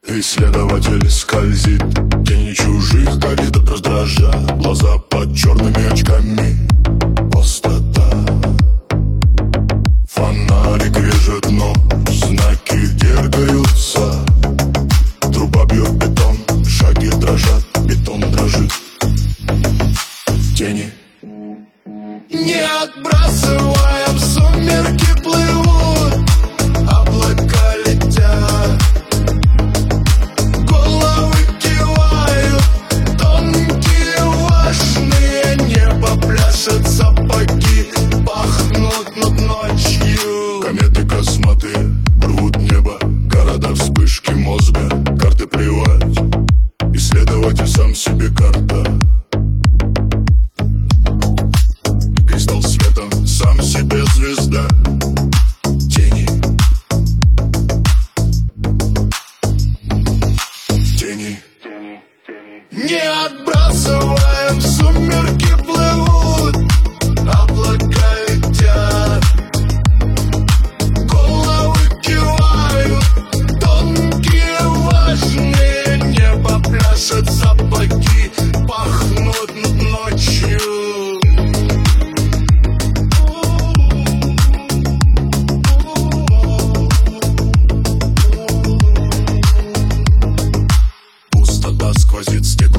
Исследователь скользит, тени чужих горит от раздража. Глаза под черными очками, пустота. Фонарик режет нос, знаки дергаются. Труба бьет бетон, шаги дрожат, бетон дрожит. Тени не отбрасываем, сумерки плывут, облака летят, головы кивают, тонкие важные, небо пляшет, сапоги пахнут над ночью. Кометы косматые рвут небо, города вспышки мозга, карты плевать, исследователь сам себе карта. Кристалл света, сам себе звезда. Тени, тени не отбрасываем, сумерки плывут, облака летят, головы кивают, тонкие важные, небо пляшет, сапоги пахнут над ночью. Пустота сквозит степь.